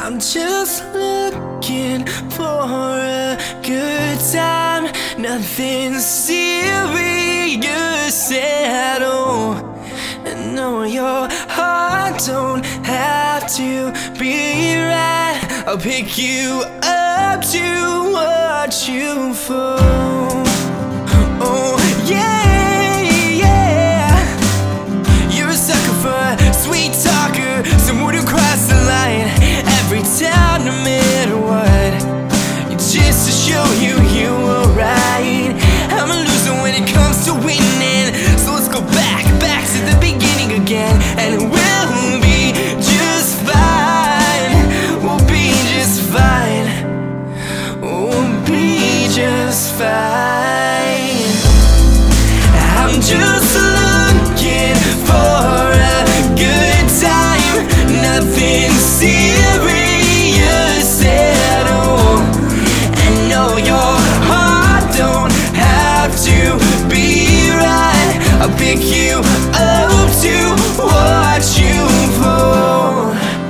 I'm just looking for a good time. Nothing serious at all. And no, your heart don't have to be right. I'll pick you up to watch you fall. Oh yeah, yeah. You're a sucker for a sweet talker, someone who cross the line every time, no matter what. Just to show you you were right. I'm a loser when it comes to winning, so let's go back to the beginning again, and we'll be just fine. We'll be just fine. We'll be just fine. I'm just looking for a good time. Nothing serious at all. And no, your heart don't have to be right. I'll pick you up to watch you fall.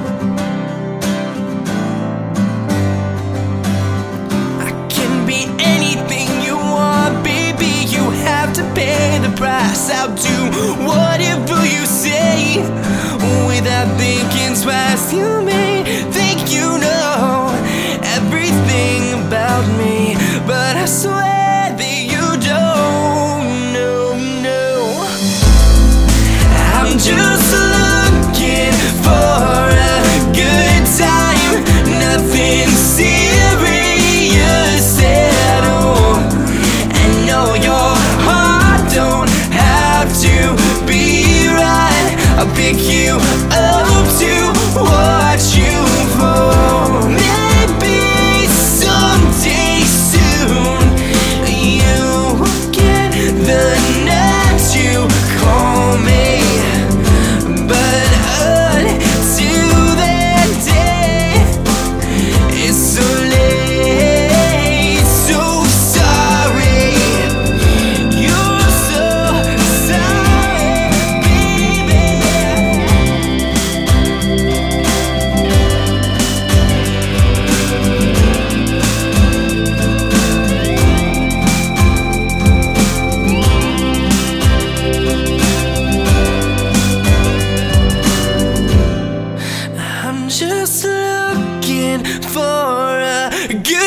I can be anything you want, baby. You have to pay the price. I'll do whatever you say without thinking twice. You may think you know everything about me, but I swear that you don't. No, no. I'm just looking for a good time. Nothing serious at all. And no, your heart don't have to be right. I'll pick you up to watch you fall. Maybe someday soon you will get the nerve to call me, but until that day it's so late. So sorry. You're so sorry, baby. I'm just looking for a good